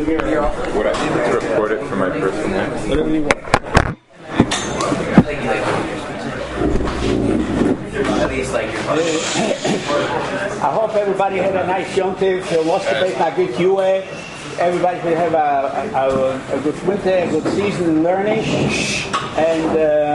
Would I need to record it for my personal? Whatever you want. I hope everybody had a nice Yom Tov. Everybody should have a good winter, a good season in learning. And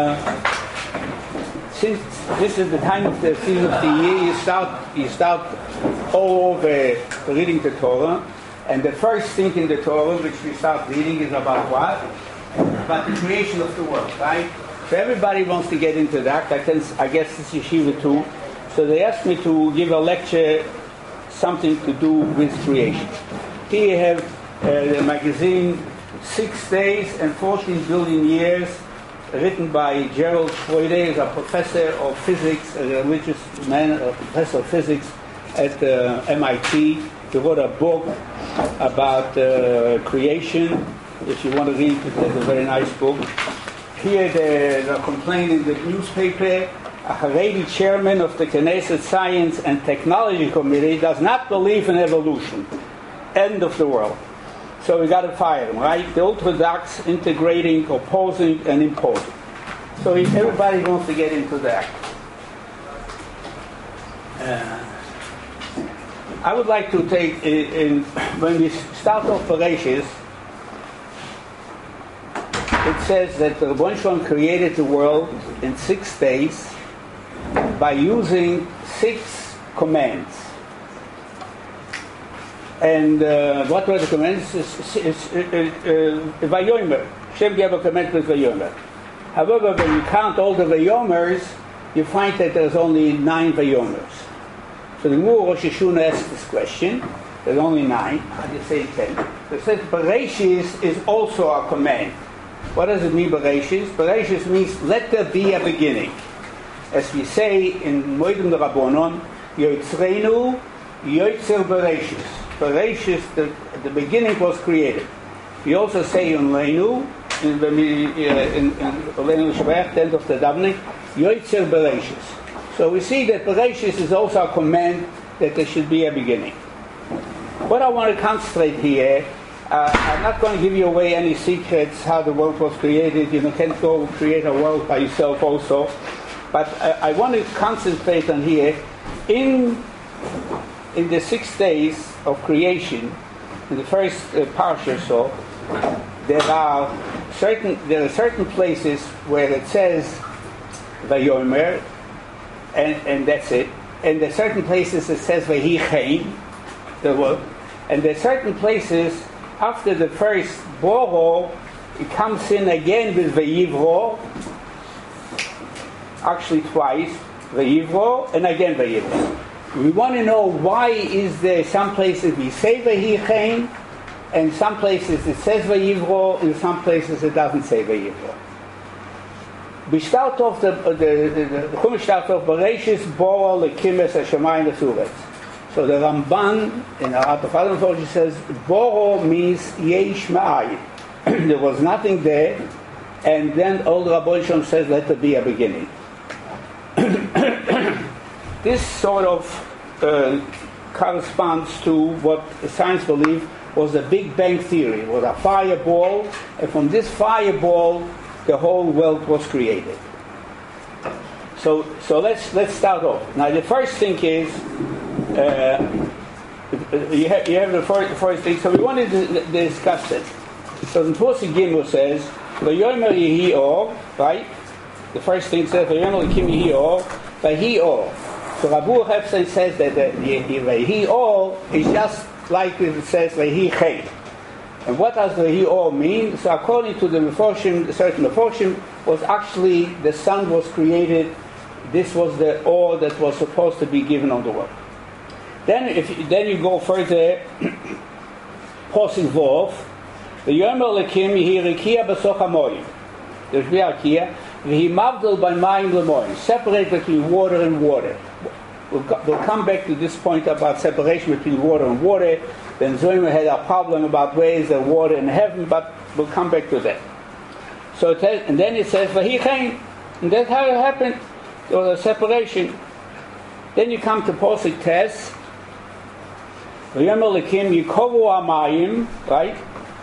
since this is the time of the season of the year, you start all over reading the Torah. And the first thing in the Torah which we start reading is about what? About the creation of the world, right? So everybody wants to get into that. I guess this is yeshiva too. So they asked me to give a lecture, something to do with creation. Here you have the magazine 6 Days and 14 Billion Years, written by Gerald Schroeder, who's a professor of physics, a religious man, a professor of physics at MIT. He wrote a book about creation. If you want to read it, it's a very nice book. Here the complaint in the newspaper, a Haredi chairman of the Knesset Science and Technology Committee does not believe in evolution. End of the world. So we got to fire him, right? The orthodox integrating, opposing, and imposing. So everybody wants to get into that. I would like to take, when we start off Bereshis, it says that the Rebbeinu Shalom created the world in 6 days by using 6 commands. And what were the commands? Vayomer. Hashem gave a command with Vayomer. However, when you count all the Vayomers, you find that there's only 9 Vayomers. So the Gemara Rosh Hashanah asks this question. There's only 9. How do you say 10? So it says Bereshis is also a command. What does it mean, Bereshis? Bereshis means let there be a beginning. As we say in Moedim de Rabbonon, Yotzreinu Yotzer Bereshis. Bereshis, the beginning was created. We also say in Leinu, in Leinu Shabbat, the end of the davening, Yotzer Bereshis. So we see that Bereshis is also a command that there should be a beginning. What I want to concentrate here, I'm not going to give you away any secrets how the world was created. You can't go create a world by yourself also. But I want to concentrate on here. In the 6 days of creation, in the first parsha, so there are certain places where it says Vayomer, and that's it. And there are certain places it says Vahi Chaim, the word. And there are certain places after the first Boro, it comes in again with Vayivro, actually twice, Vayivro, and again Vayivro. We want to know why is there some places we say Vahi Chaim, and some places it says Vayivro, and some places it doesn't say Vayivro. We start off the Chumash starts off Bereshis Boro Lekimes Hashemayim V'Suretz. So the Ramban in the Art of Adam Torah says Boro means Yesh Ma'ayin. There was nothing there, and then old Rabbi Shalom says let there be a beginning. This sort of corresponds to what science believed was the Big Bang Theory. It was a fireball, and from this fireball the whole world was created. So let's start off. Now the first thing is you have the first thing. So we wanted to discuss it. So the Pasuk Gimel says Vayomer Yehi Or, right? The first thing says Vayomer Lekim Yehi Or, Vahi Or. So Rabbi Hefsel says that the Vahi Or is just like it says Vahi Chaim. And what does Vahi Or mean? So according to the Meforshim, certain Meforshim, was actually the sun was created. This was the Or that was supposed to be given on the world. Then you go further, Pasuk Vov, Vayomer Lekim Yehi Rekia B'soch HaMoyim. There's Rekia. V'hi Mavdel B'mayim L'moyim. Separate between water and water. We'll come back to this point about separation between water and water. Then Zohar had a problem about where is the water in heaven, but we'll come back to that. So and then it says Vahi Chaim, and that's how it happened. There was a separation. Then you come to Pasuk Tes, Vayomer Lekim Yikovu Amayim, right?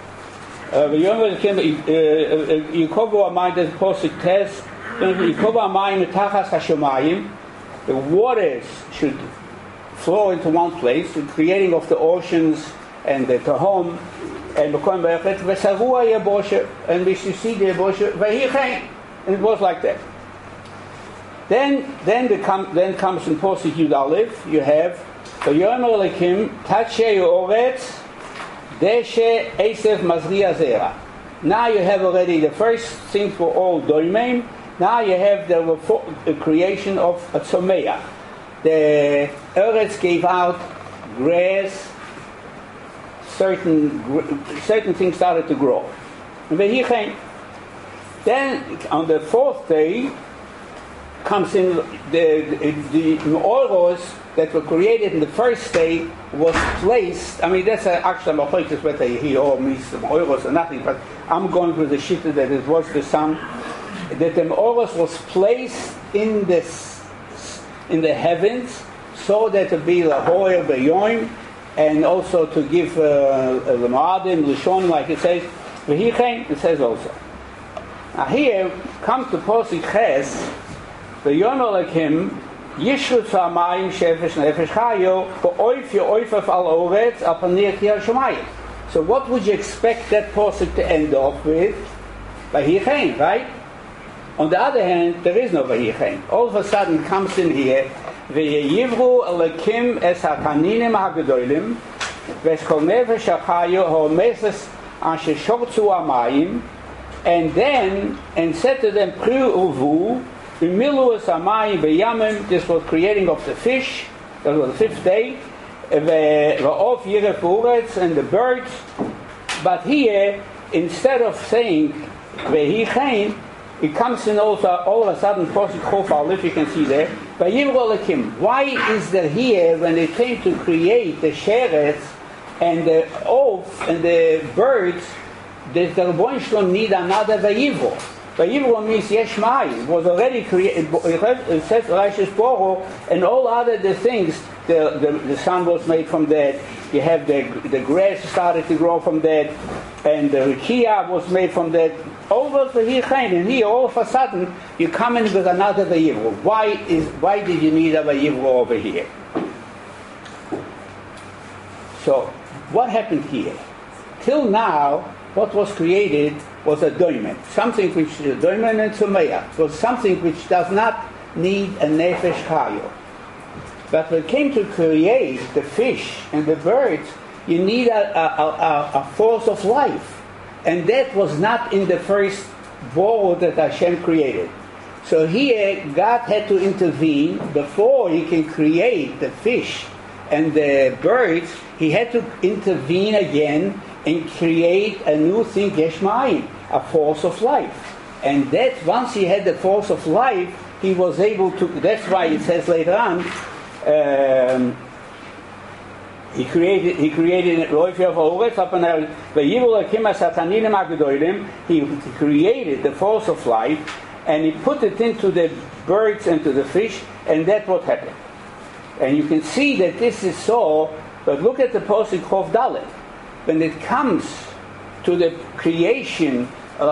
ויאמר אלוקים, יקובו המים, the posuk says, יקובו המים מתחת השמיים, the waters should flow into one place, the creating of the oceans and the Tehom, and וסרוע יבושה, and we should see the יבושה, ויהי כן, and it was like that. Then comes in posuk Yud Aleph, you have ויאמר אלוקים תצ'י אורץ Deshe Eisef Mazriya Zera. Now you have already the first thing for all Doimim. Now you have the creation of a Tzomeach. The Eretz gave out grass, certain things started to grow. And then on the fourth day comes in the oros that were created in the first day was placed. I mean, that's actually my point is whether he all means the oros or nothing, but I'm going with the shita that it was the sun, that the oros was placed in the heavens so that to be lahoyer beyoim, and also to give the ma'adim lishon, like it says. It says also. Now here comes the posuk ches. ויאמר אלוקים ישרוץ המים שפש נפש חיו ואויף יאויפף על האורץ על פני כי השמיים. So what would you expect that posuk to end off with? ויהי כן, right? On the other hand, there is no ויהי כן. All of a sudden comes in here ויעברו אלוקים את התנינים הגדולים ואת כל נפש החיו העומסת אשר שורצו המים, and then and said to them pru uvu Miluas Amayim Beyamim, this was creating of the fish, that was the fifth day, Va'of Yiref Uretz, and the birds. But here, instead of saying Vehi Chaim, it comes in also all of a sudden Posuk Chof Aleph, you can see there, Vayivro Lekim. Why is there here, when they came to create the Sheretz and the oaf and the birds, does the Rebbeinu Shalom need another Vayivro? Vayivro means Yesh Mayim. It was already created. It says Rashis Boro, and all other the things. The sun was made from that. You have the grass started to grow from that, and the Rikia was made from that. All those were here, and here all of a sudden you come in with another Vayivro. Why did you need a Vayivro over here? So what happened here? Till now, what was created was a doimen, something which is a doimen and tzumeya, was something which does not need a nefesh chayo. But when it came to create the fish and the birds, you need a force of life, and that was not in the first world that Hashem created. So here, God had to intervene before He can create the fish and the birds. He had to intervene again and create a new thing, Yesh Mayim, a force of life. And that once he had the force of life, he was able to, that's why it says later on, he created he created the force of life, and he put it into the birds and to the fish, and that's what happened. And you can see that this is so, but look at the posuk Chof Dalet. When it comes to the creation, it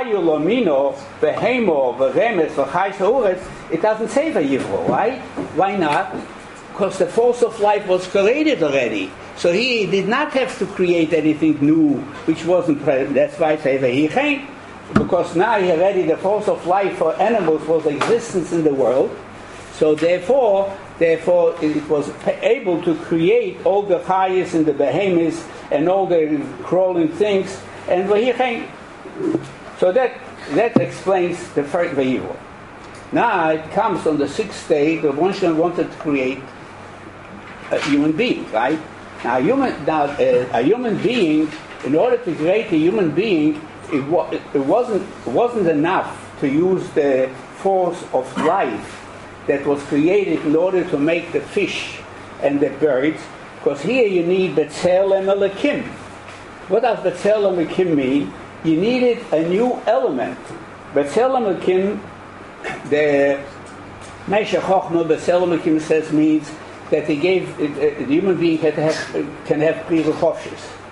doesn't say Vayivro, right? Why not? Because the force of life was created already. So he did not have to create anything new which wasn't present. That's why I say Vehi Chaim. Because now he already, the force of life for animals was existence in the world. So therefore it was able to create all the chayes and the behemoths and all the crawling things, and so that explains the first Vayivro. Now it comes on the sixth day. The Rebbeinu wanted to create a human being, right? Now a human being. In order to create a human being, it wasn't enough to use the force of life that was created in order to make the fish and the birds, because here you need B'Tselem Elokim. What does B'Tselem Elokim mean? You needed a new element. B'Tselem Elokim, the Meshech Chochmah B'Tselem Elokim says means that he gave the human being can have Pri Chofshis.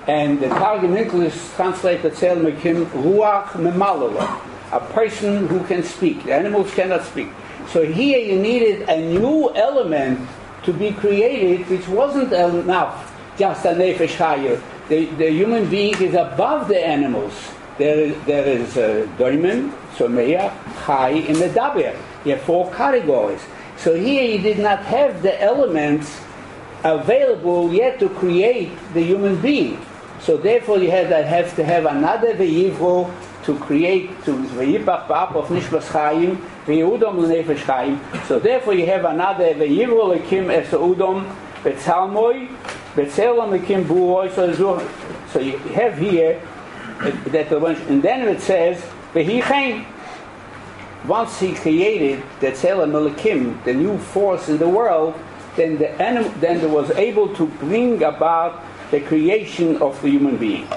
And the Targum English translated Tzel Mekim Ruach Memalala, a person who can speak. The animals cannot speak. So here you needed a new element to be created, which wasn't enough, just a Nefesh Chaya. The human being is above the animals. There is Doimen, Someya, Chai, and Medaber. You have 4 categories. So here you did not have the elements available yet to create the human being. So therefore you have to have another V'yivro to create, to V'yipach Ba'ap of Nishmas Chaim, V'yudom L'nefesh Chaim. So therefore you have another V'yivro L'kim Es Udom, V'tzalmoi, V'tzelam L'kim Bu'oi. So you have here, that and then it says, V'hi Chaim. Once he created the Tzelem Elikim, the new force in the world, then there was able to bring about the creation of the human being.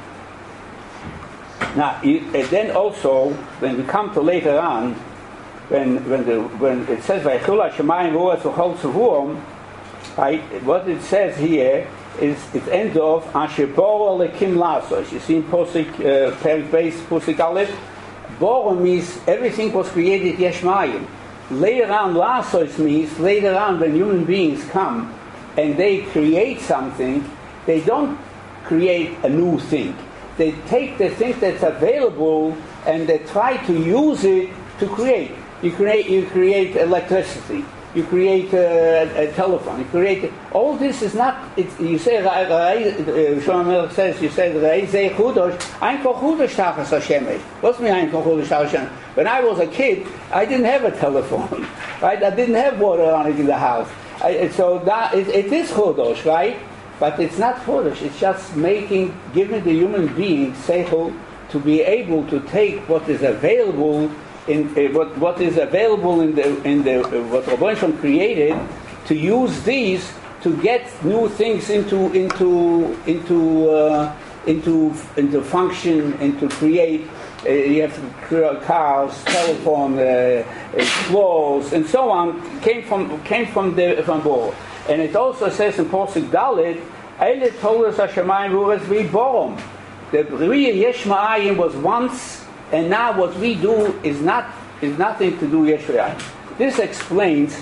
Now, then also, when we come to later on, when it says Vaychul Hashemayim V'Uretz V'Chol Tzevuom, right? What it says here is it ends off Asher Boro Elikim Lasos. You see in Posik Perik Beis Posik Aleph. Boro means everything was created Yeshmayim. Later on, Lasos means later on when human beings come and they create something, they don't create a new thing. They take the thing that's available and they try to use it to create. You create electricity. You create a telephone. You create all this is not. You say Shlomo says you said Reizei Chudosh. Ein Kol Chudosh Tachas Hashemesh. What's mean Ein Kol Chudosh Tachas Hashemesh? When I was a kid, I didn't have a telephone, right? I didn't have water on it in the house. So that it is Chudosh, right? But it's not Chudosh. It's just giving the human being seichel to be able to take what is available. What is available in the what Rabbi Shalom created, to use these to get new things into function and to create. You have to create cars, telephone, clothes, and so on. Came from Boro, and it also says in Posuk Dalet, "Eile Tolos Hashemayim V'Uretz V'Borom." The Riyah Yesh Ma'ayim was once. And now what we do is nothing to do with Yeshua. This explains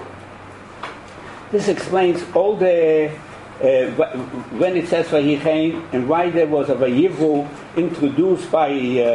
all the when it says Vayichein and why there was a Vayivru introduced by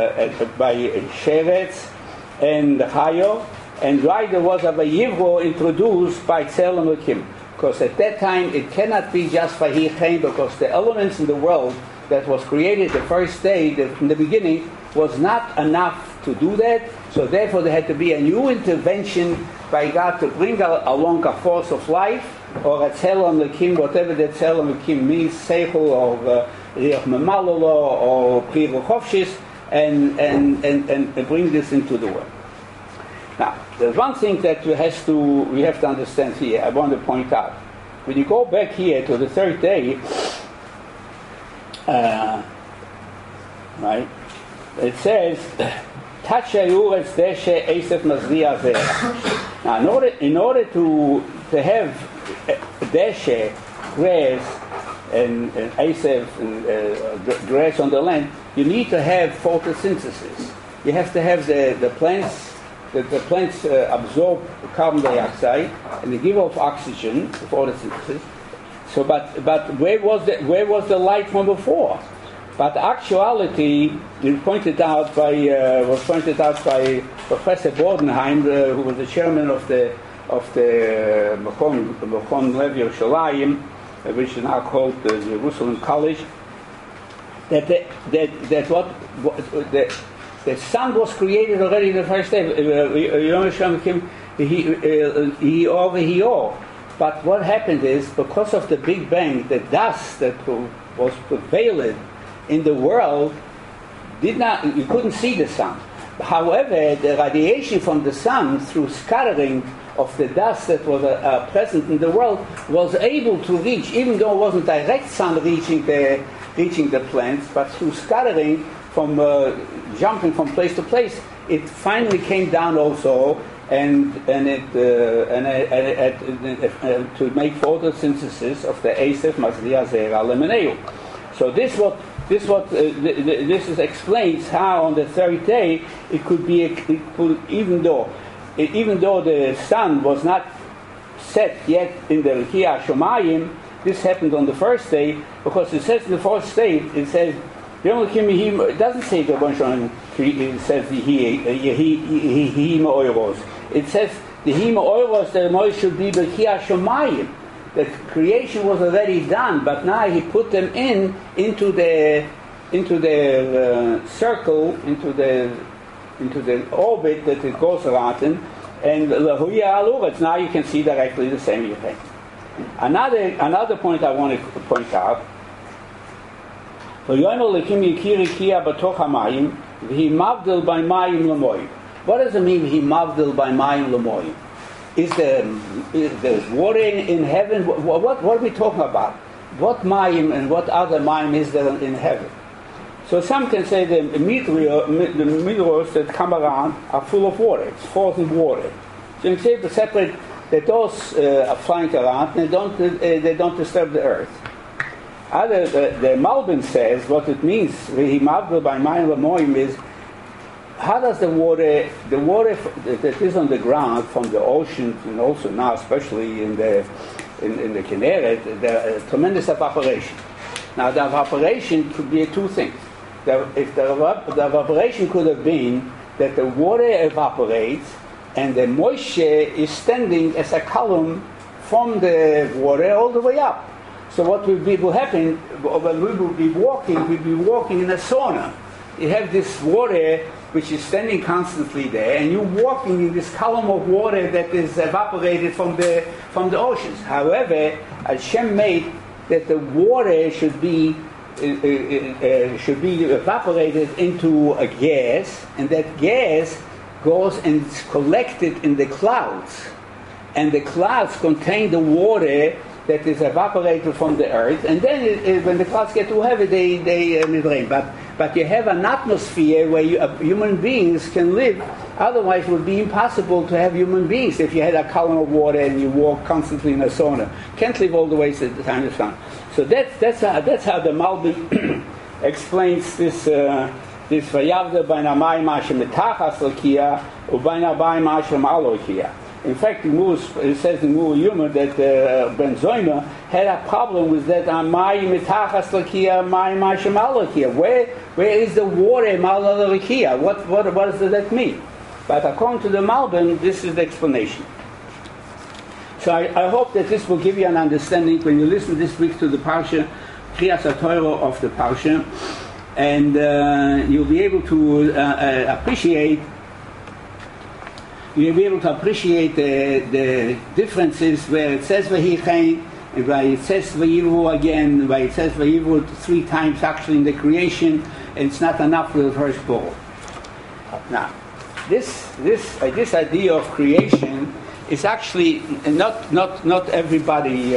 Sheretz and Chayo, and why there was a Vayivru introduced by Tzelem Elikim. Because at that time it cannot be just Vayichein, because the elements in the world that was created the first day, from the beginning, was not enough to do that. So therefore there had to be a new intervention by God to bring along a force of life, or a Tzelem Elikim, whatever that Tzelem Elikim means, Seichel, or Riach Memalolo, or Pri Chofshis, and bring this into the world. Now, there's one thing that we have to understand here, I want to point out. When you go back here to the third day, right? It says, "Tachayuretz deshe Esav mazriya zera." Now, in order to have deshe, grass, and Esav and grass on the land, you need to have photosynthesis. You have to have the plants. The plants absorb carbon dioxide and they give off oxygen, photosynthesis. So, but where was the light from before? But actuality, was pointed out by Professor Bordenheim, who was the chairman of the Mechon Lev Yerushalayim, which is now called the Jerusalem College. The sun was created already the first day. But what happened is, because of the Big Bang, the dust that was prevalent in the world you couldn't see the sun. However, the radiation from the sun through scattering of the dust that was present in the world was able to reach, even though it wasn't direct sun reaching the plants, but through scattering from jumping from place to place, it finally came down also, and to make photosynthesis of the Esav Mazriya Zera Lemeneu. So this explains how on the third day it could be even though the sun was not set yet in the Rekia Shomayim. This happened on the first day because it says in the fourth day it says it doesn't say the Bonshon. It says the Hima Oiros. It says the Hima Oiros that Moish should be Rekia Shomayim. The creation was already done, but now he put them into the circle, into the orbit that it goes around in, and Lahuya Aluretz. Now you can see directly the same thing. Another point I want to point out. What does it mean? He mavdil by mayim lemoyim. Is there water in heaven? What are we talking about? What mayim and what other mayim is there in heaven? So some can say the meteors that come around are full of water. It's frozen water. So you can say to separate that those are flying around and they don't disturb the earth. The Malbim says what it means. V'himavdil by mayim lemoyim is how does the water that is on the ground from the ocean, and also now especially in the Kinneret, there is tremendous evaporation. Now the evaporation could be two things. If the evaporation could have been that the water evaporates and the moisture is standing as a column from the water all the way up. So what will happen when we will be walking in a sauna. You have this water which is standing constantly there, and you're walking in this column of water that is evaporated from the oceans. However, Hashem made that the water should be evaporated into a gas, and that gas goes and is collected in the clouds, and the clouds contain the water that is evaporated from the earth, and then when the clouds get too heavy, they rain. But you have an atmosphere where human beings can live. Otherwise, it would be impossible to have human beings if you had a column of water and you walk constantly in a sauna. Can't live all the way to the time of the sun. So that's how the Malbim explains this. This vayavda baina mayim asher metachas l'kia ubaina mayim asher ma'alo l'kia. In fact, it says in Mur Yuma that Ben Zoyma had a problem with that mayim metachas l'kia mayim asher ma'alo l'kia. Where is the water ma'alo l'kia? What does that mean? But according to the Malbim, this is the explanation. So I hope that this will give you an understanding when you listen this week to the Parsha, Kriyas HaTorah of the Parsha, and you'll be able to appreciate the differences where it says Vayichein and where it says Vayivu again, where it says Vayivu 3 times actually in the creation, and it's not enough for the first ball. Now, this idea of creation is actually not everybody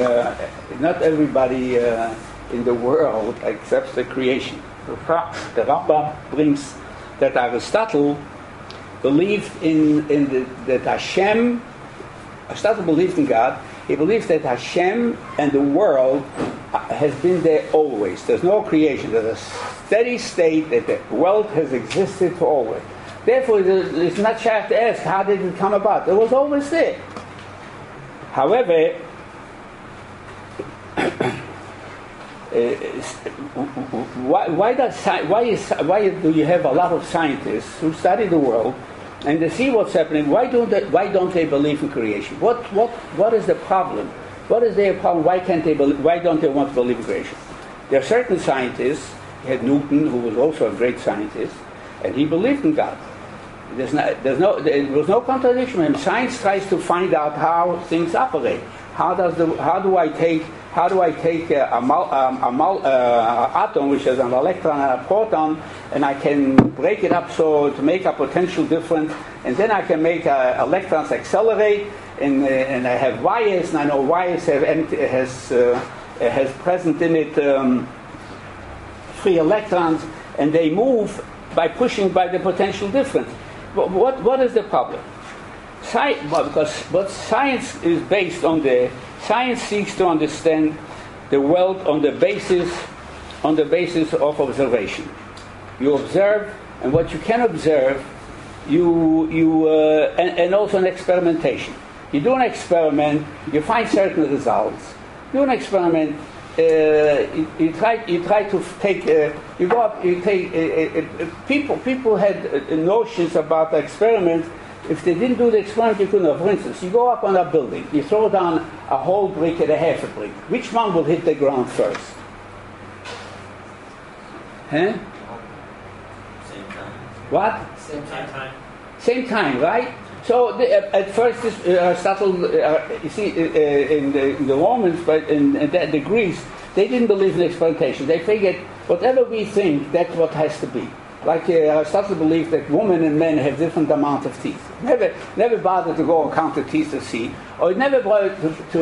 in the world accepts the creation. The Rambam brings that Aristotle believed that Hashem. Aristotle believed in God. He believes that Hashem and the world has been there always. There's no creation. There's a steady state that the world has existed for always. Therefore, it's not shy to ask, how did it come about? It was always there. However, why do you have a lot of scientists who study the world and they see what's happening? Why don't they believe in creation? What is the problem? What is their problem? Why don't they want to believe in creation? There are certain scientists. You had Newton, who was also a great scientist, and he believed in God. There was no contradiction in him. Science tries to find out how things operate. How do I take an atom, which has an electron and a proton, and I can break it up so to make a potential difference, and then I can make electrons accelerate, and I have wires, and I know wires has present in it free electrons, and they move by pushing by the potential difference. What is the problem? Because science is based on science seeks to understand the world on the basis on the basis of observation. You observe, and what you can observe, and also an experimentation. You do an experiment, you find certain results. You do an experiment, you try to take. You go up. You take. People had notions about the experiment. If they didn't do the experiment, you couldn't have. For instance, you go up on a building, you throw down a whole brick and a half a brick. Which one will hit the ground first? Huh? Same time. What? Same time. Same time, right? So at first, Aristotle, you see, in the Romans, but in the Greeks, they didn't believe in experimentation. They figured whatever we think, that's what has to be. Like Aristotle believed that women and men have different amount of teeth. Never bothered to go and count the teeth to see, or it never bothered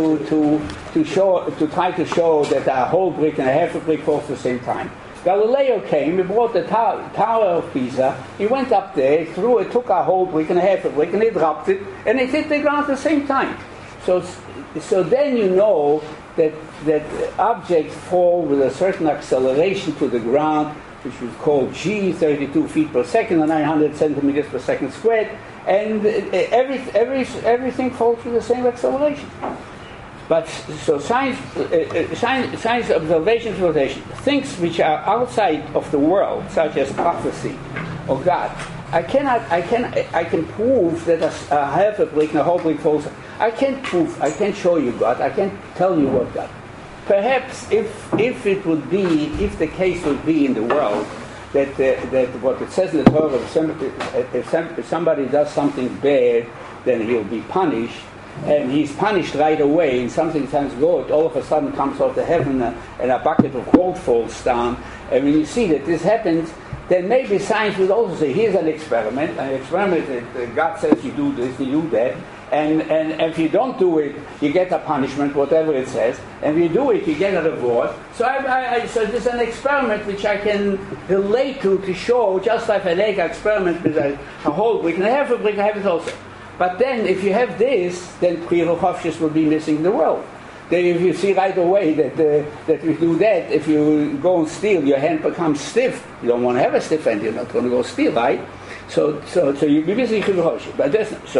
to try to show that a whole brick and a half a brick falls at the same time. Galileo came, he brought the Tower of Pisa, he went up there, threw it, took a whole brick and a half a brick, and he dropped it, and it hit the ground at the same time. So then you know that objects fall with a certain acceleration to the ground, which we call g, 32 feet per second, or 900 centimeters per second squared, and everything falls with the same acceleration. But so science observations, rotation, things which are outside of the world, such as prophecy or God, I can prove that a half a brick and a whole brick falls. I can't show you God. I can't tell you what God. Perhaps if the case would be in the world that what it says in the Torah, if somebody does something bad, then he'll be punished. And he's punished right away, and something sounds good, all of a sudden comes out of heaven and a bucket of gold falls down. And when you see that this happens, then maybe science would also say, here's an experiment that God says you do this, you do that, and if you don't do it, you get a punishment, whatever it says, and if you do it, you get a reward. So so there's an experiment which I can relate to show, just like I make an experiment with a whole brick and a half a brick, I have it also. But then, if you have this, then Pirochovshes will be missing in the world. Then if you see right away that you do that, if you go and steal, your hand becomes stiff. You don't want to have a stiff hand, you're not going to go steal, right? So you'll be missing Pirochovshes. But that's not,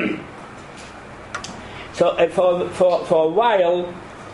for a while,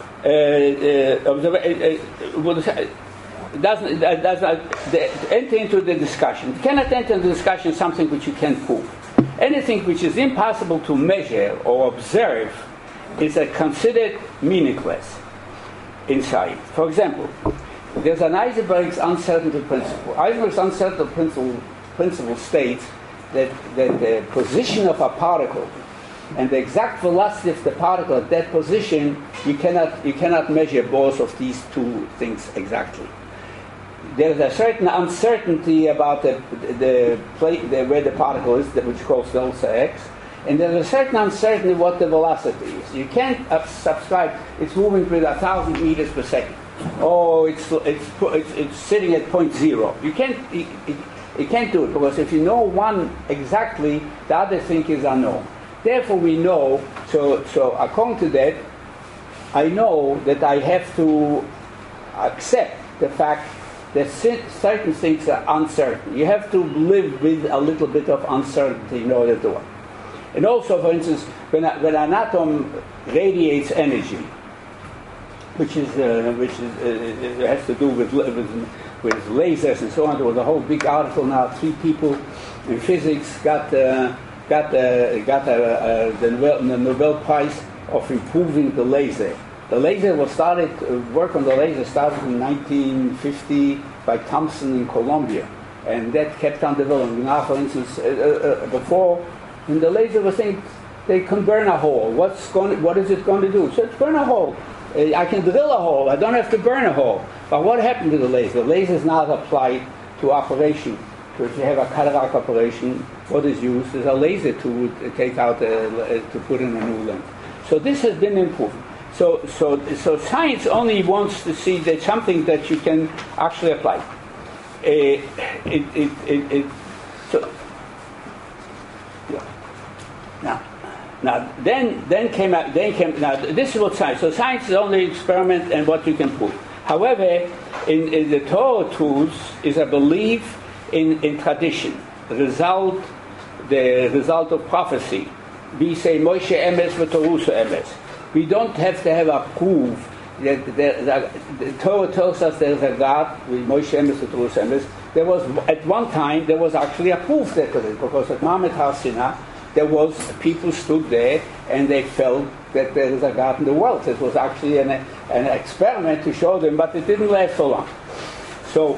does not enter into the discussion. You cannot enter into the discussion something which you can't prove. Anything which is impossible to measure or observe is considered meaningless in science. For example, there's an Heisenberg's uncertainty principle. Heisenberg's uncertainty principle states that the position of a particle and the exact velocity of the particle at that position, you cannot measure both of these two things exactly. There's a certain uncertainty about the plate where the particle is, which calls delta x, and there's a certain uncertainty what the velocity is. You can't subscribe. It's moving with 1,000 meters per second. Oh, it's sitting at 0.0. You can't do it because if you know one exactly, the other thing is unknown. Therefore, we know. So according to that, I know that I have to accept the fact that certain things are uncertain. You have to live with a little bit of uncertainty in order to work. And also, for instance, when an atom radiates energy, which has to do with lasers and so on, there was a whole big article now. 3 people in physics got the Nobel Prize of improving the laser. The laser work on the laser started in 1950 by Thomson in Columbia, and that kept on developing. Now, for instance, before, when the laser was saying they can burn a hole, what is it going to do? So it's burn a hole. I can drill a hole. I don't have to burn a hole. But what happened to the laser? The laser is not applied to operation. So if you have a cataract operation, what is used is a laser to take out to put in a new lens. So this has been improved. So science only wants to see that something that you can actually apply. Now this is what science. So science is only experiment and what you can prove. However, in the Torah tools is a belief in tradition, the result of prophecy. We say Moshe Emes v'Torusa Emes. We don't have to have a proof that the Torah tells us there is a God with Moshe Emes v'Torusa Emes. There was at one time there was actually a proof that of it, because at Mamet Har Sinai there was people stood there and they felt that there is a God in the world. It was actually an experiment to show them, but it didn't last so long. So,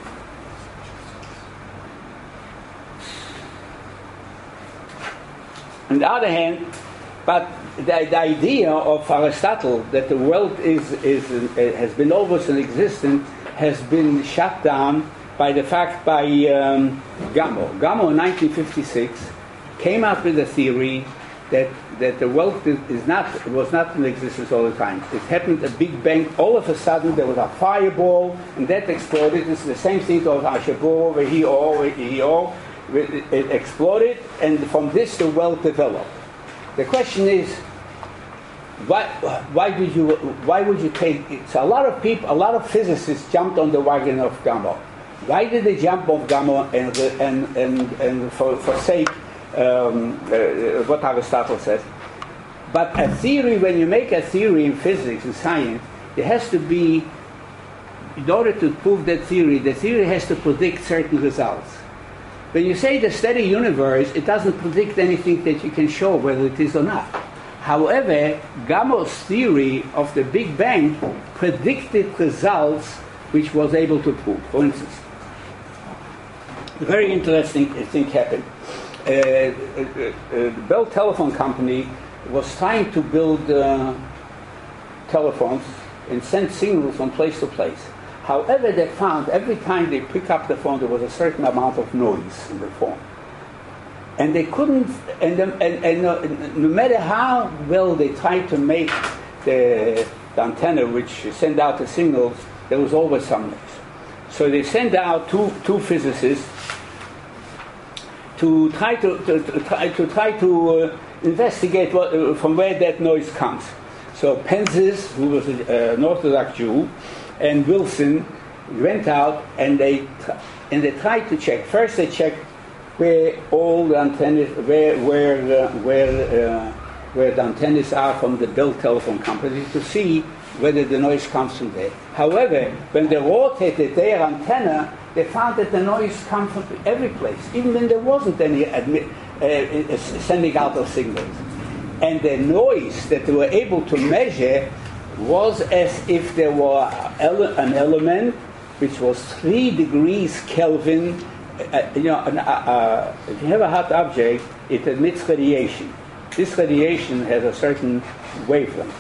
on the other hand, but the idea of Aristotle that the world has been always in existence has been shut down by Gamow. Gamow in 1956 came up with a theory that the world was not in existence all the time. It happened a big bang. All of a sudden there was a fireball and that exploded. It's the same thing of Ashabur, it exploded, and from this the world developed. The question is, why would you take it? So a lot of physicists jumped on the wagon of Gamow. Why did they jump on Gamow and forsake what Aristotle says? But a theory, when you make a theory in physics and science, it has to be, in order to prove that theory, the theory has to predict certain results. When you say the steady universe, it doesn't predict anything that you can show whether it is or not. However, Gamow's theory of the Big Bang predicted results which was able to prove. For instance, a very interesting thing happened. The Bell Telephone Company was trying to build telephones and send signals from place to place. However, they found every time they pick up the phone, there was a certain amount of noise in the phone, and they couldn't. And no matter how well they tried to make the antenna, which send out the signals, there was always some noise. So they sent out two physicists to try to investigate from where that noise comes. So Penzias, who was an Orthodox Jew, and Wilson went out and they tried to check. First, they checked where all the antennas, where the antennas are from the Bell Telephone Company, to see whether the noise comes from there. However, when they rotated their antenna, they found that the noise comes from every place, even when there wasn't any sending out of signals. And the noise that they were able to measure was as if there were an element which was 3 degrees Kelvin. If you have a hot object, it emits radiation. This radiation has a certain wavelength.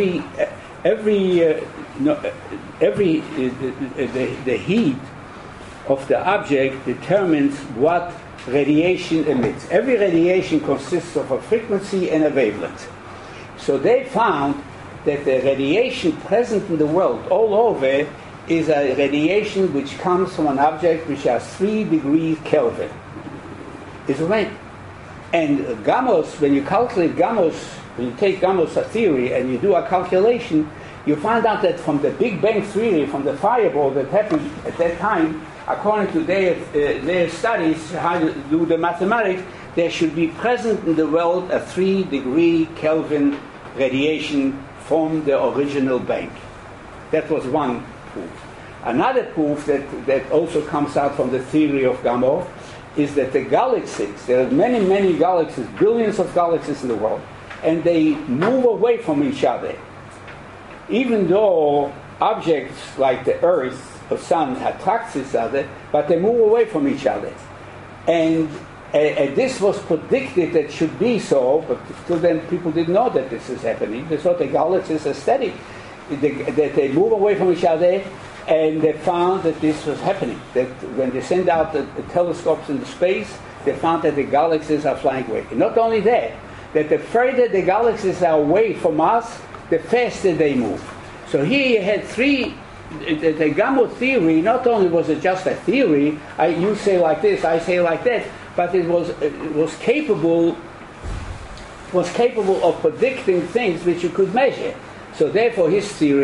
The heat of the object determines what radiation emits. Every radiation consists of a frequency and a wavelength. So they found that the radiation present in the world all over is a radiation which comes from an object which has 3 degrees Kelvin. It's right. And Gamow's, when you calculate Gamow's, when you take Gamow's theory and you do a calculation, you find out that from the Big Bang theory, from the fireball that happened at that time, according to their studies, how to do the mathematics, there should be present in the world a 3 degree Kelvin radiation from the original bang. That was one proof. Another proof that also comes out from the theory of Gamow is that the galaxies, there are many, many galaxies, billions of galaxies in the world, and they move away from each other. Even though objects like the Earth or Sun attracts each other, but they move away from each other. And this was predicted that should be so, but till then people didn't know that this is happening. They thought the galaxies are steady, that they move away from each other, and they found that this was happening. That when they send out the telescopes into space, they found that the galaxies are flying away. And not only that the further the galaxies are away from us, the faster they move. So here you had three. The Gamow theory, not only was it just a theory, you say like this, I say like that, but it was capable of predicting things which you could measure. So therefore his theory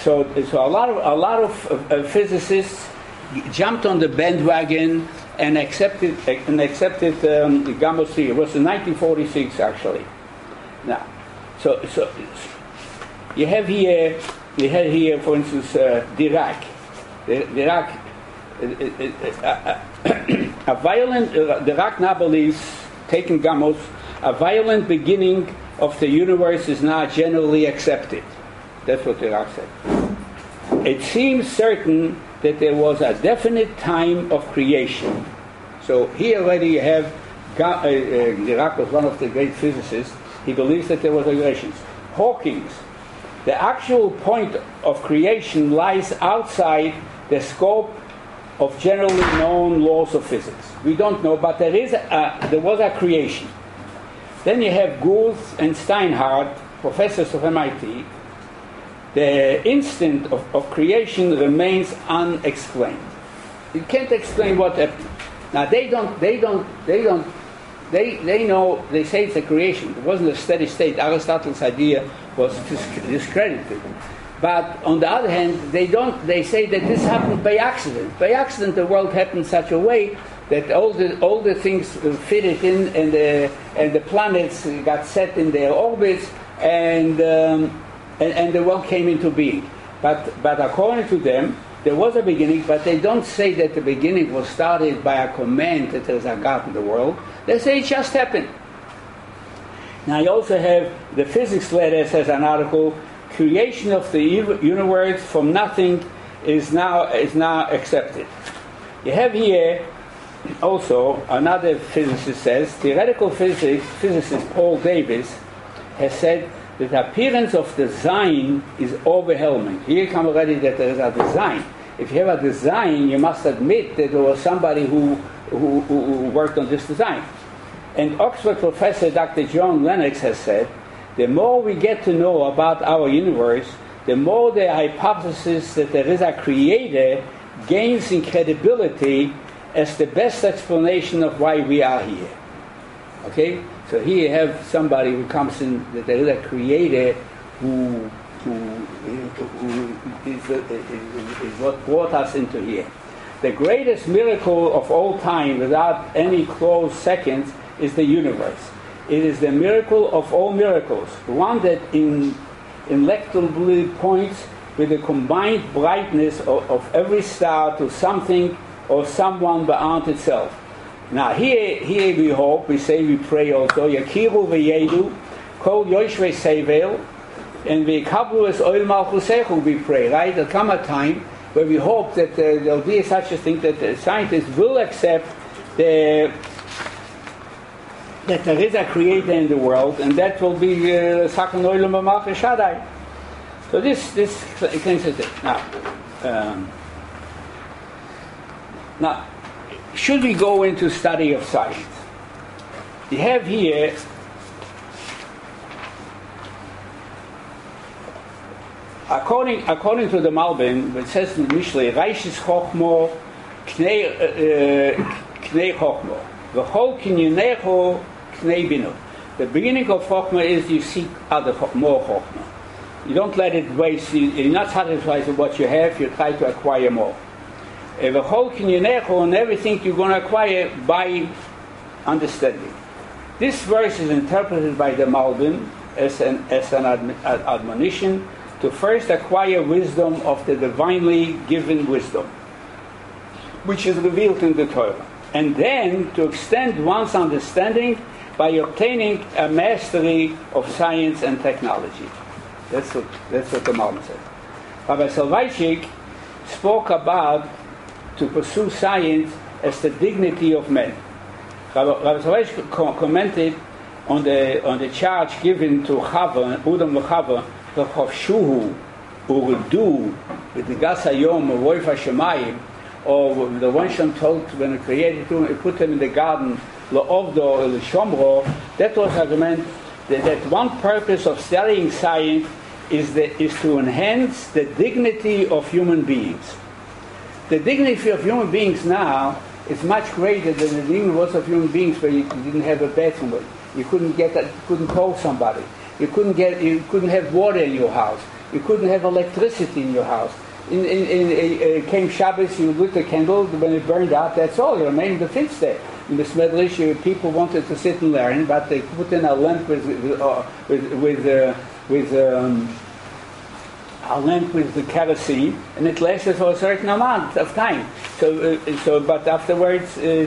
So a lot of physicists jumped on the bandwagon and accepted Gamow theory. It was in 1946 actually. Now, so you have here, for instance, Dirac. Dirac, a violent. Dirac now believes, taking Gamow, a violent beginning of the universe is now generally accepted. That's what Dirac said. It seems certain that there was a definite time of creation. So here already you have Dirac was one of the great physicists. He believes that there was a creation. Hawking's, the actual point of creation lies outside the scope of generally known laws of physics. We don't know, but there was a creation. Then you have Gould and Steinhardt, professors of MIT. The instant of creation remains unexplained. You can't explain what happened. Now they know, they say it's a creation. It wasn't a steady state. Aristotle's idea was discredited. But on the other hand, they say that this happened by accident. By accident the world happened in such a way that all the things fitted in and the planets got set in their orbits and the world came into being. But according to them, there was a beginning, but they don't say that the beginning was started by a command that there's a God in the world. They say it just happened. Now you also have the Physics Letters as an article, creation of the universe from nothing is now accepted. You have here also another physicist says, theoretical physicist Paul Davies has said that the appearance of design is overwhelming. Here comes already that there is a design. If you have a design, you must admit that there was somebody who worked on this design. And Oxford professor Dr. John Lennox has said, the more we get to know about our universe, the more the hypothesis that there is a creator gains in credibility as the best explanation of why we are here. Okay? So here you have somebody who comes in, that there is a creator who is what brought us into here. The greatest miracle of all time, without any close seconds, is the universe. It is the miracle of all miracles, the one that ineluctably points with the combined brightness of every star to something or someone beyond itself. Now here we hope, we pray also, Yakiru v'yedu, kol yoshvei sevel, and v'yikablu es oil malchusechu, we pray, right? There'll come a time where we hope that there'll be such a thing that the scientists will accept that there is a creator in the world, and that will be Sakan Olam Malchus Shaddai. So this claims it. Now, should we go into study of science? You have here according to the Malbim, it says in Mishlei, Reishis Chochmo Knei Chochmo V'chol Kinyonecho Knei Binu. The beginning of Chochma is you seek more Chochma. You don't let it waste. You're not satisfied with what you have. You try to acquire more. V'chol Kinyonecho, and everything you're going to acquire by understanding. This verse is interpreted by the Malbim as an admonition to first acquire wisdom of the divinely given wisdom, which is revealed in the Torah, and then to extend one's understanding by obtaining a mastery of science and technology. That's what the Malbim says. Rabbi Soloveitchik spoke about to pursue science as the dignity of men. Rabbi Soloveitchik commented on the charge given to Chava, Udam v'Chava, V'chovshuhu u'rudu v'digas hayom u'roif hashemayim, or the one Shem told when he created him, he put them in the garden, L'ovdo L'shomro. That was argument that one purpose of studying science is to enhance the dignity of human beings. The dignity of human beings now is much greater than the dignity was of human beings where you didn't have a bathroom, you couldn't call somebody, you couldn't have water in your house, You couldn't have electricity in your house. Came Shabbos, you lit a candle. When it burned out, that's all. You remained the fix there. In the Smedrish, people wanted to sit and learn, but they put in a lamp with the kerosene, and it lasted for a certain amount of time. But afterwards, you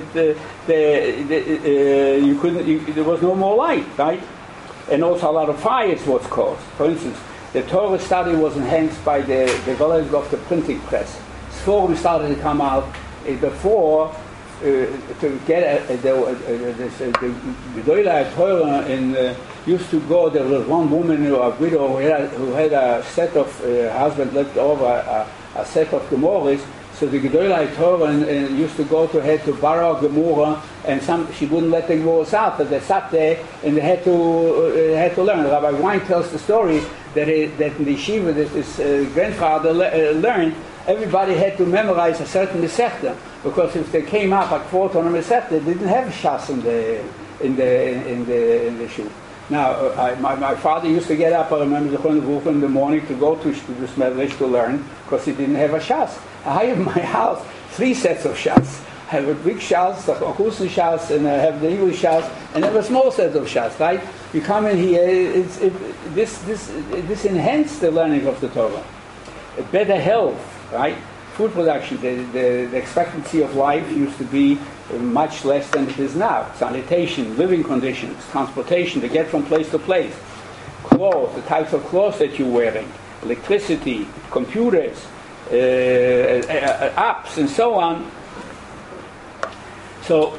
couldn't. There was no more light, right? And also a lot of fires was caused. For instance, the Torah study was enhanced by the development of the printing press. Sforim started to come out before to get the Gedolei Torah used to go. There was one woman, a widow, who had a set of husband left over a set of Gemorahs. So the Gedolei Torah used to go to her to borrow Gemorah, and she wouldn't let the Gemorahs out, but they sat there and they had to learn. Rabbi Wein tells the story that in the yeshiva that his grandfather learned, everybody had to memorize a certain Masechta, because if they came up at quote on a Masechta, they didn't have Shas in the shul. Now, my father used to get up, I remember, in the morning to go to the Smedrish to learn, because he didn't have a Shas. I have in my house 3 sets of Shas. I have a big Shas, a Chusen Shas, and I have the English Shas, and I have a small set of Shas, right? You come in here, this enhanced the learning of the Torah. Better health, right? Food production, the expectancy of life used to be much less than it is now. Sanitation, living conditions, transportation, to get from place to place. Clothes, the types of clothes that you're wearing, electricity, computers, apps, and so on. So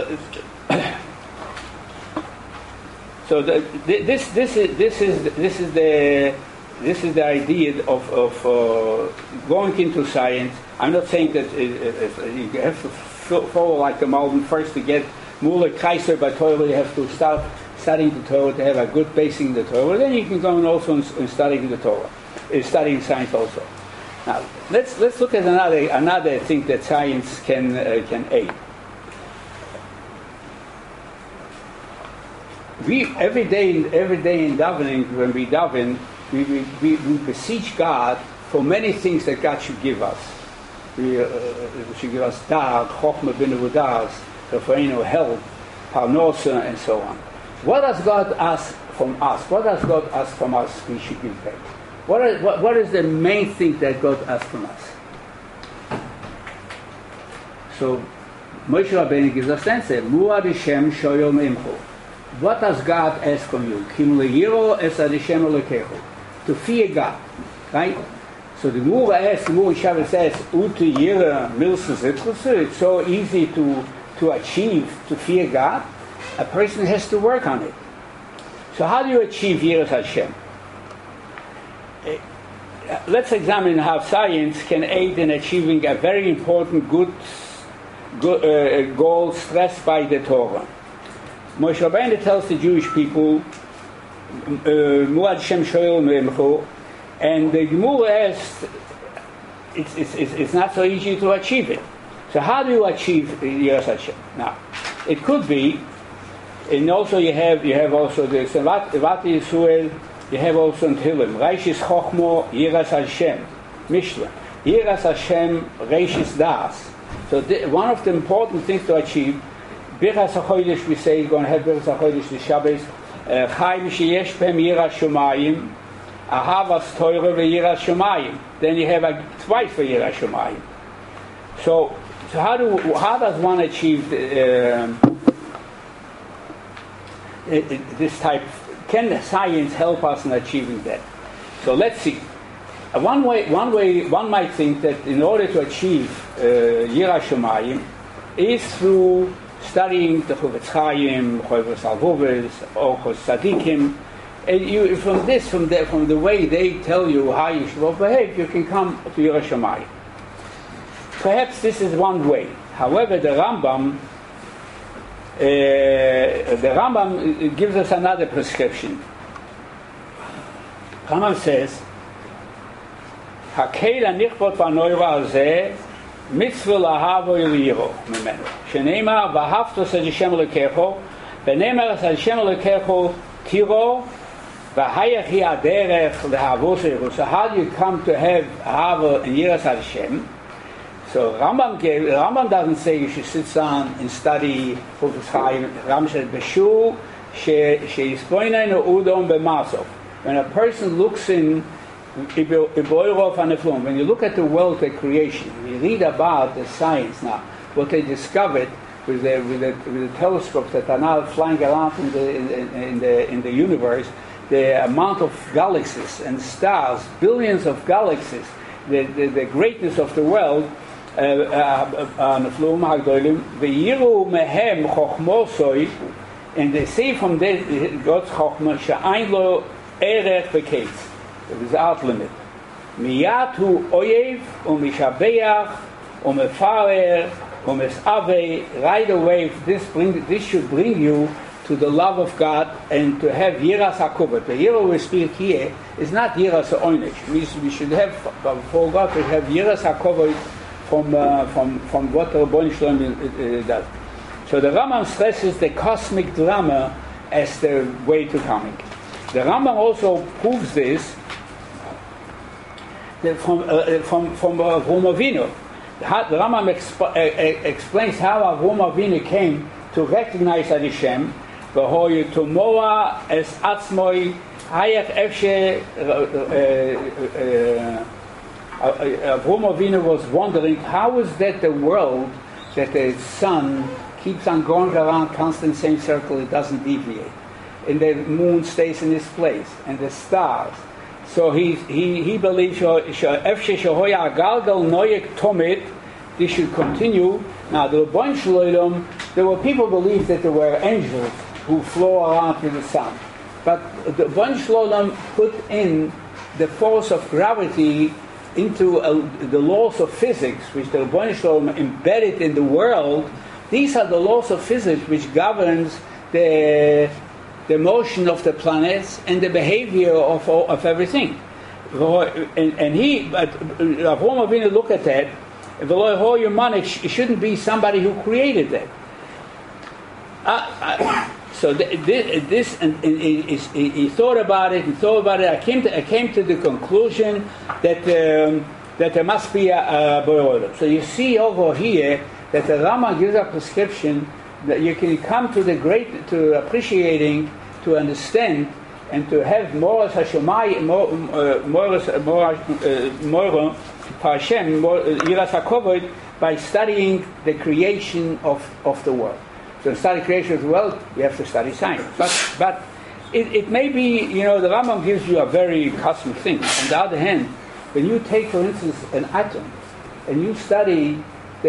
this is the idea of going into science. I'm not saying that you have to follow like the Malbim first to get Mula Kaiser by Torah. You have to start studying the Torah to have a good basic in the Torah. Then you can go on also in studying the Torah, studying science also. Now let's look at another thing that science can aid. We every day in davening, when we daven, we beseech God for many things that God should give us. He should give us da'at, chokhmah bina v'da'at, refreinu, health, parnosa, and so on. What does God ask from us? What does God ask from us we should give back? What is the main thing that God asks from us? So Moshe Rabbeinu gives us answer. Muad Hashem shoyom imchu. What does God ask from you? Kim le'yiro es ad Hashem elokecho. To fear God, right? So the Gemara asks, the Gemara Shabbos says, Utu yira milsa zitrusu. It's so easy to achieve, to fear God. A person has to work on it. So how do you achieve yiras Hashem? Let's examine how science can aid in achieving a very important good goal stressed by the Torah. Moshe Rabbeinu tells the Jewish people, Muad Shem Shoel Memchu, and the Gemara asks, it's not so easy to achieve it. So how do you achieve Yiras Hashem? Now, it could be, and also you have also the Vati Yisrael, you have also in Tehillim, Reishis Chochmo, Yiras Hashem, Mishnah, Yiras Hashem, Reishis Das. So one of the important things to achieve, Birchas HaChodesh, we say, you're going to have Birchas HaChodesh this Shabbos, Chaim sheyesh b'hem yiras shomayim, ahavas Torah v'yiras shomayim. Then you have twice for yiras shomayim. So how does one achieve this type? Can science help us in achieving that? So let's see. One way one might think that in order to achieve yiras shomayim is through studying the Chofetz Chaim, Chovos HaLevavos, Orchos Tzadikim, and from the way they tell you how you should behave, you can come to Yiras Shamayim. Perhaps this is one way. However, the Rambam gives us another prescription. Rambam says, "Hakel hanichbot v'anoira hazeh mitzvah lahavo yiriro mimenu. Sheneimar v'ahavtos ad Hashem elokecho, v'neimar ad Hashem elokecho tiro V'hayach hi aderech lehavoseiru. So how do you come to have Hava and Yiras Hashem? So Rambam doesn't say you should sit down and study Chofetz Chaim. Rambam said B'shul she'ispoinenu udom b'masov. When a person looks in Iboirov and Eflum, when you look at the world, the creation, you read about the science now, what they discovered with the telescopes that are now flying around in the universe, the amount of galaxies and stars, billions of galaxies, the greatness of the world, and they say from there, God's Chokhmah, she'ain lo erech v'keitz. Without limit. Miyatu oyev umishabeach umefarer umesave. Right away, this should bring you to the love of God and to have yiras hakuvot. The yira we speak here is not yiras ha'onesh. We should have for God to have yiras hakuvot from what the Rebbeinu Shalom does. So the Rambam stresses the cosmic drama as the way to coming. The Rambam also proves this from Avraham Avinu. The Rambam explains how Avraham Avinu came to recognize Hashem. V'hoyu tumoa es atzmoi hayach efshe. Avraham Avinu was wondering how is that the world that the sun keeps on going around constant same circle, it doesn't deviate, and the moon stays in its place, and the stars. So he believes this should continue. Now the Rebbeinu Shalom, there were people who believed that there were angels who flow around with the sun, but the Rebbeinu Shalom put in the force of gravity into the laws of physics, which the Rebbeinu Shalom embedded in the world. These are the laws of physics which governs the motion of the planets and the behavior of everything. And Avraham Avinu look at that, it shouldn't be somebody who created that. So this, and he thought about it. I came to the conclusion that there must be a Boreolam. So you see over here that the Rama gives a prescription that you can come to appreciating, to understand, and to have more Hashemayim, more Hashem, Yiras HaKovod, by studying the creation of the world. So to study creation of the world, you have to study science. But it may be, the Rambam gives you a very cosmic thing. On the other hand, when you take, for instance, an atom, and you study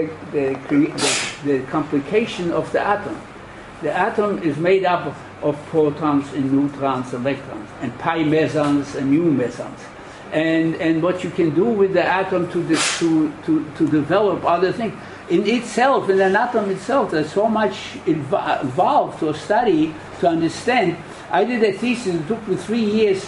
the complication of the atom is made up of protons and neutrons, electrons, and pi mesons and mu mesons, and what you can do with the atom to develop other things. In itself, in an atom itself, there's so much involved to study, to understand. I did a thesis. It took me 3 years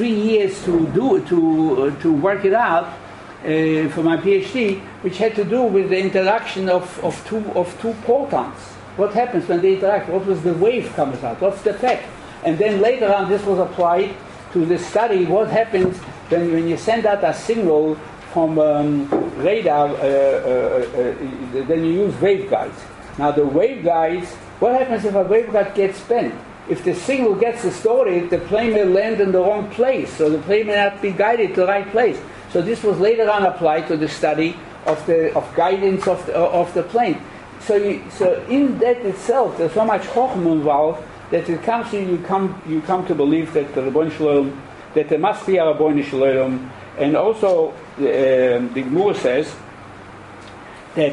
to work it out for my PhD, which had to do with the interaction of two protons. What happens when they interact? What was the wave comes out? What's the effect? And then later on, this was applied to the study. What happens when you send out a signal from radar? Then you use waveguides. Now the waveguides. What happens if a waveguide gets bent? If the signal gets distorted, the plane may land in the wrong place, so the plane may not be guided to the right place. So this was later on applied to the study of guidance of the plane. So in that itself, there's so much chokhmah involved that it comes to you come to believe that the Rebbeinu Shalom, that there must be a Rebbeinu Shalom, and also the Gemara says that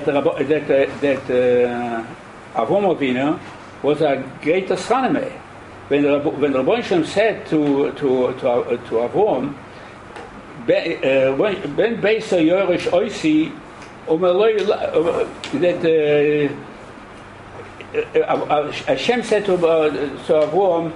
Avraham Avinu was a great astronomer. When the Rebbeinu Shalom said to Avraham, Ben Beisa Yorish Oisi, that Hashem said to Avraham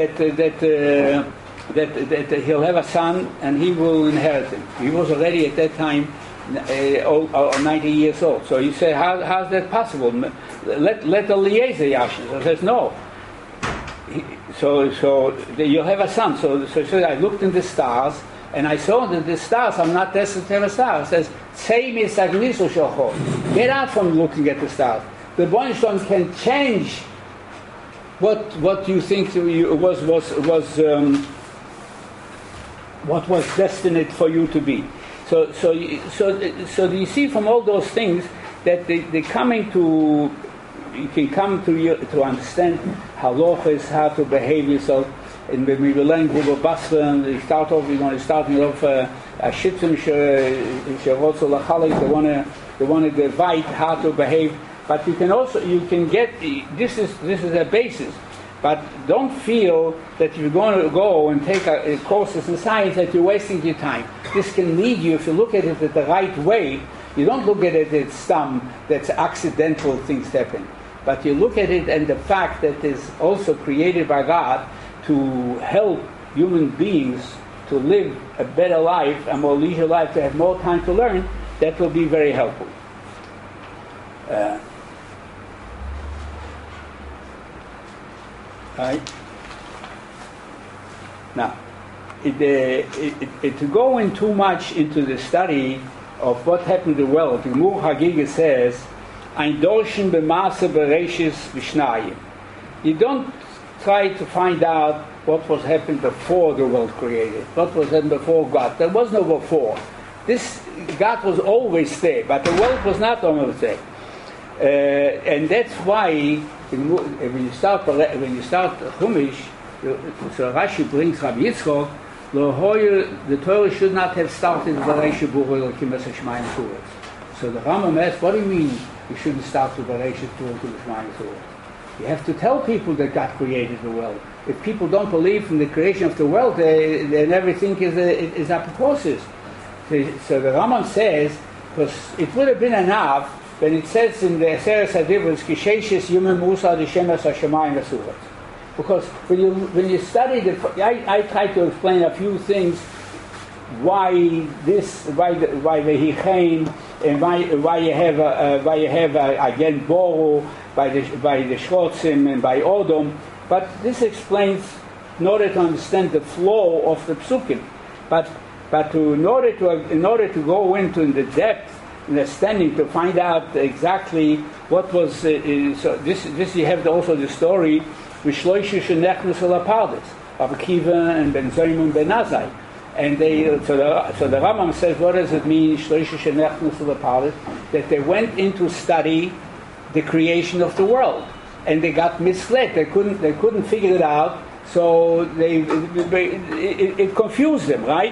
that he'll have a son and he will inherit him. He was already at that time 90 years old. So you say, how's that possible? Let Eliezer Yashin. So he says, no. you'll have a son. So I looked in the stars, and I saw that the stars are not destined to have a star. It says, get out from looking at the stars. The Bornstein can change what you think what was destined for you to be. So you see from all those things that they coming to, you can come to understand halachas, how to behave yourself. And when we learn Bubba Basra, we're starting off a shittim sherotzo lachalik. They want to divide how to behave. But you can get this is a basis. But don't feel that you're going to go and take courses in science that you're wasting your time. This can lead you, if you look at it the right way. You don't look at it as that's accidental things happen. But you look at it and the fact that it's also created by God to help human beings to live a better life, a more leisure life, to have more time to learn, that will be very helpful. Right? Now, to go in too much into the study of what happened to the world, the Gemara Hagiga says, "Ein Dorschen b'maase bereishis v'shnayim." You don't try to find out what was happened before the world created, what was happened before God. There was no before. This God was always there, but the world was not always there, and that's why when you start Chumash, so Rashi brings Rabbi Yitzchok. The Torah should not have started with Bereishis Bura Kimas Shemaim Surat. So the Rambam asks, what do you mean you shouldn't start with Bereishis Bura Kimas Shemaim Surat? You have to tell people that God created the world. If people don't believe in the creation of the world, then everything is apoptosis. So the Rambam says, because it would have been enough when it says in the Aseret Adivros, Kisheishis Yumim Musa D'Shemas HaShemayim Asurat. Because when you study I try to explain a few things why the Hichain, and why you have again Boru by the Shrotzim and by Odom, but this explains in order to understand the flow of the Psukim. But in order to go into the depth understanding to find out exactly what was so this you have also the story with Shloisha Shenechnu Salapardes of Akiva and Ben Zayim Ben Azai, and so the Rambam says, what does it mean Shloisha Shenechnu Salapardes? That they went into study the creation of the world and they got misled. They couldn't figure it out, so it confused them, right?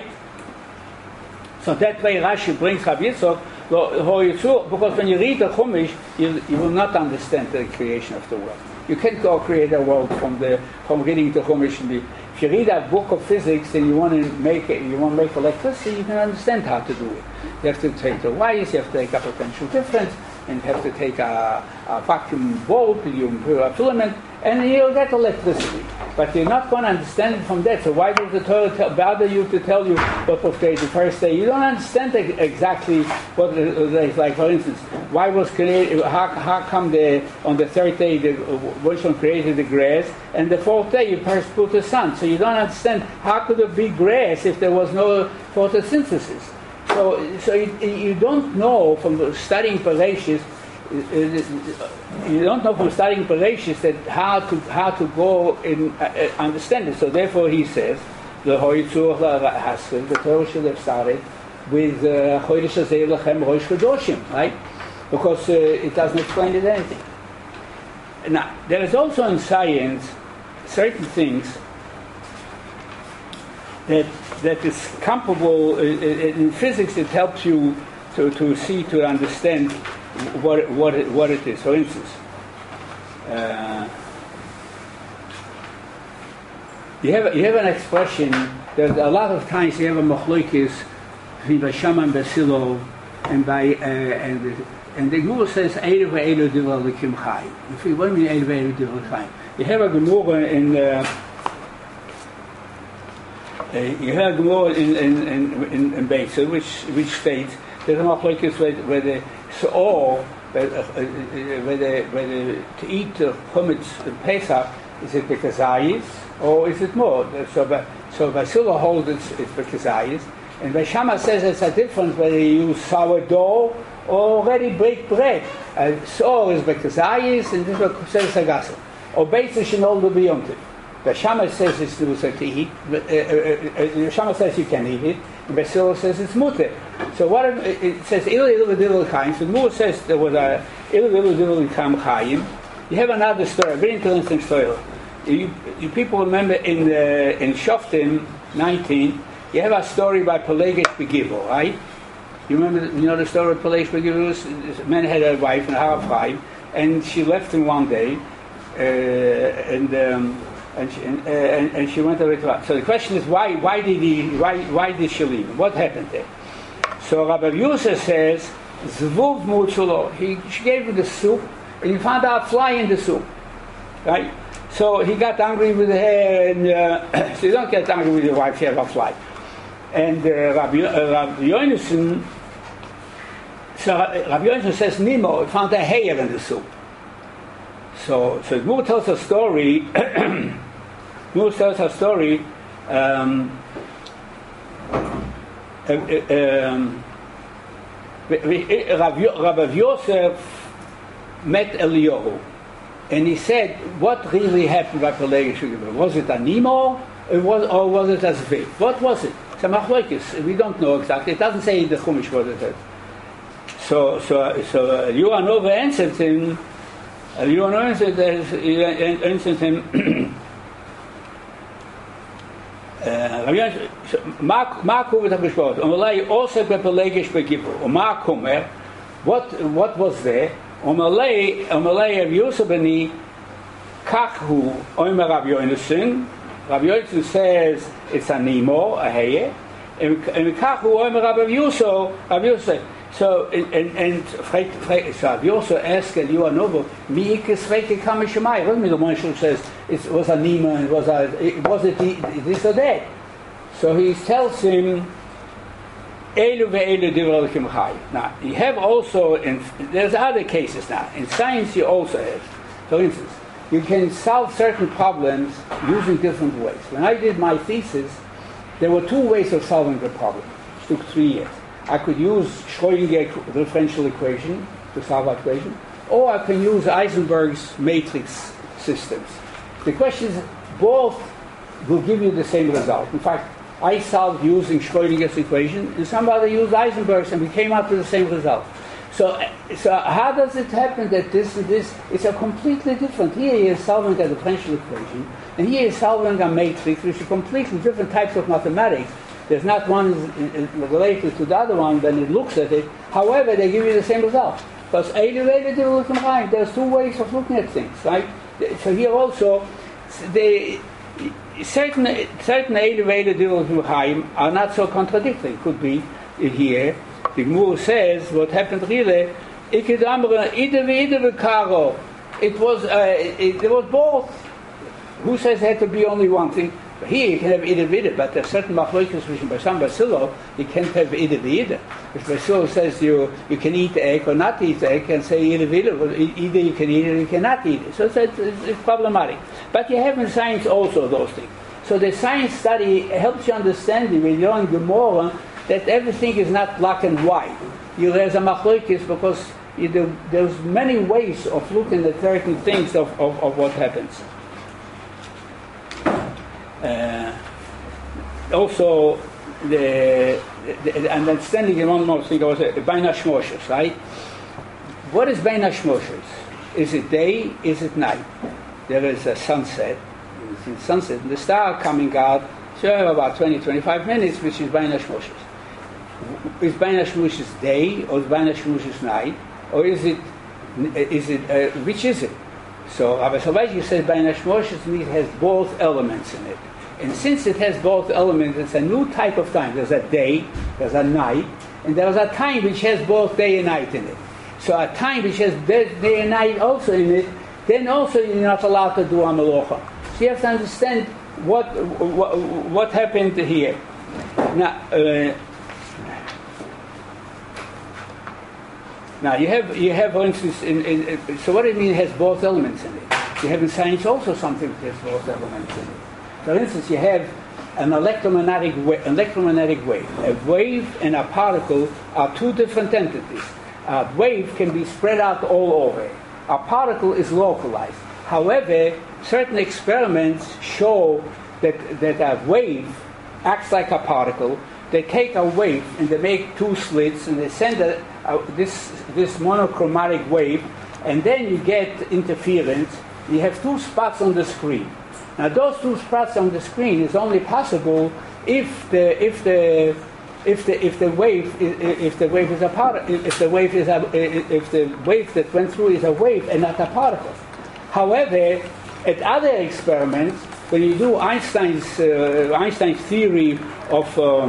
So that way Rashi brings Rabbi Yitzchok, because when you read the Chumash, you will not understand the creation of the world. You can't go create a world from reading the Chumash. If you read a book of physics and you want to make electricity, you can understand how to do it. You have to take the wires, you have to take a potential difference, and you have to take a vacuum bulb, you put a filament, and you'll get electricity. But you're not going to understand it from that. So why does the Torah bother you to tell you what was created the first day? You don't understand exactly what it is. Like, for instance, why was created? How come on the third day the Wilson created the grass, and the fourth day you first put the sun? So you don't understand how could it be grass if there was no photosynthesis. So you don't know from studying Bereshis. You don't know from studying Bereshis that how to go and understand it. So therefore he says the Torah should have started with Chodesh Hazeh Lechem Rosh Chodoshim, right? Because it doesn't explain it anything. Now there is also in science certain things that is comparable in physics. It helps you to see, to understand what it is. For instance, you have an expression. There's a lot of times you have a machloikis between Basham and Basilo, and the Gemara says Eilu ve'Eilu divrei Elokim chai. What do you mean Eilu ve'Eilu divrei chai? You have a Gemara in Beitzer, which states there's a machloikis where the to eat chametz Pesach, Is it Bekazayis or is it more? So Basila holds it's Bekazayis, and Beshama says it's a difference whether you use sourdough or already baked bread. Sour is Bekazayis, and this one says Sagasel. Or Beitzish and all the Beyontif. Beshama says it's to eat. Beshama says you can eat it. And Basila says it's mutter. So what it says Ilil Chaim. So Moore says there was a Ilil Chaim. You have another story, a very interesting story. You people remember in Shoftim 19, you have a story by Pelegish Begibel, right? You know the story of Pelegish Begibel? This man had a wife in Har Chaim, and she left him one day, and she went away to her. So the question is, why did she leave him? What happened there? So Rabbi Yosef says, Zvuv Mutzulo. She gave him the soup, and he found out fly in the soup, right? So he got angry with her, and so you don't get angry with your wife, you have a fly. And Rabbi Yonason says, Nemo found a hair in the soup. So Moore tells a story. Moore tells a story. Rabbi Yosef met Eliyahu, and he said, "What really happened by Pelegish? Was it a Nemo, or was it a Zviv? What was it? It's a machlokes. We don't know exactly. It doesn't say in the Chumash what it is." So Yuanova answered him. Yuanova answered him. What was there? Omalei of Yosef Beni Kachu Omer Rabbi Yonason. Rabbi Yonason says it's a Nemo, a Heye, and Kachu Omer Rabbi Yosef. So Rabbi Yosef asked Yuanova, Mi ikes reike kamishemai. What do you mean the one who says it was a Nemo and was it this or that? So he tells him, Elu ve'elu divrei Elokim chai. Now, you have also, there's other cases now. In science, you also have. For instance, you can solve certain problems using different ways. When I did my thesis, there were two ways of solving the problem. It took 3 years. I could use Schrödinger differential equation to solve that equation, or I can use Heisenberg's matrix systems. The question is, both will give you the same result. In fact, I solved using Schrödinger's equation, and somebody used Heisenberg's, and we came up with the same result. So how does it happen that this is a completely different? Here he is solving a differential equation, and here he is solving a matrix, which is completely different types of mathematics. There's not one related to the other one when it looks at it. However, they give you the same result. Because there's two ways of looking at things, right? So here also, certain elevated Divrei are not so contradictory. Could be here. The Gemara says what happened really. It was both. Who says it had to be only one thing? Here you can have either vida, but there's certain machlokes which by some Basilo you can't have either vida. If Basilo says you can eat the egg or not eat the egg, you can say either vida, either you can eat it or you cannot eat it. So it's problematic. But you have in science also those things. So the science study helps you understand when you're in Gemara that everything is not black and white. There's a machlokes because there's many ways of looking at certain things of what happens. Also, the understanding in one more thing was Bein HaShmoshes, right? What is Bein HaShmoshes? Is it day? Is it night? There is a sunset. In sunset, and the star coming out. So about 20-25 minutes, which is Bein HaShmoshes. Is Bein HaShmoshes day or is Bein HaShmoshes night, or is it which is it? So Rabbi Soloveitchik says Bein HaShmoshes means it has both elements in it. And since it has both elements, it's a new type of time. There's a day, there's a night, and there's a time which has both day and night in it. So a time which has day and night also in it, then also you're not allowed to do a melacha. So you have to understand what happened here. Now you have for instance, so what do you mean it has both elements in it? You have in science also something that has both elements in it. For instance, you have an electromagnetic wave. A wave and a particle are two different entities. A wave can be spread out all over. A particle is localized. However, certain experiments show that a wave acts like a particle. They take a wave and they make two slits and they send this monochromatic wave, and then you get interference. You have two spots on the screen. Now, those two spots on the screen is only possible if the wave that went through is a wave and not a particle. However, at other experiments, when you do Einstein's theory of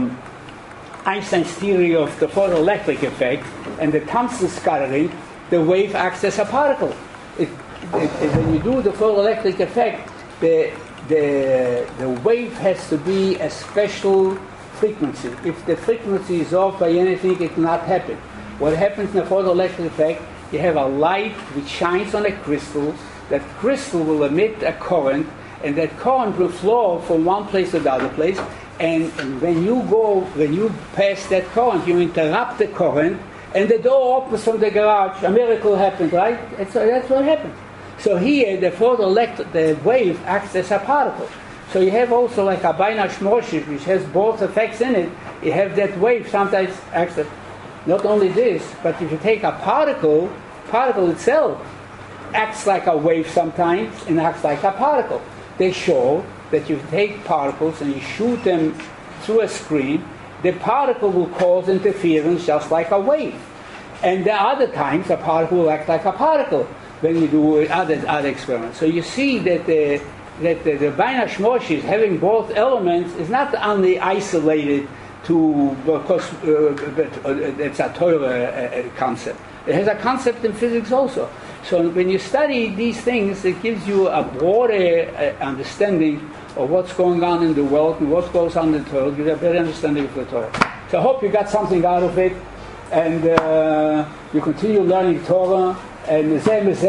the photoelectric effect and the Thomson scattering, the wave acts as a particle. When you do the photoelectric effect, the wave has to be a special frequency. If the frequency is off by anything, it cannot happen. What happens in the photoelectric effect, you have a light which shines on a crystal. That crystal will emit a current, and that current will flow from one place to the other place. And when you pass that current, you interrupt the current, and the door opens from the garage. A miracle happened, right? That's what happened. So here, the wave acts as a particle. So you have also like a Beina Shmoshes, which has both effects in it. You have that wave sometimes acts as, not only this, but if you take a particle itself acts like a wave sometimes and acts like a particle. They show that you take particles and you shoot them through a screen, the particle will cause interference just like a wave. And there are other times a particle will act like a particle when you do other experiments. So you see that the Beina Shmoshes, having both elements, is not only isolated because it's a Torah concept. It has a concept in physics also. So when you study these things, it gives you a broader understanding of what's going on in the world and what goes on in the Torah. You have a better understanding of the Torah. So I hope you got something out of it, and you continue learning Torah. And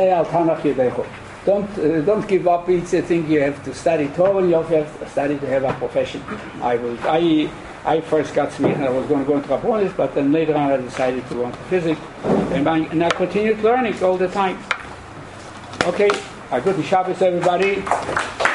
don't give up. It's a thing you have to study Torah. You also have to study to have a profession. I first got to me and I was going to go into Rabbonis, but then later on I decided to go into physics, and I continued learning all the time. Okay, a good Shabbos, everybody.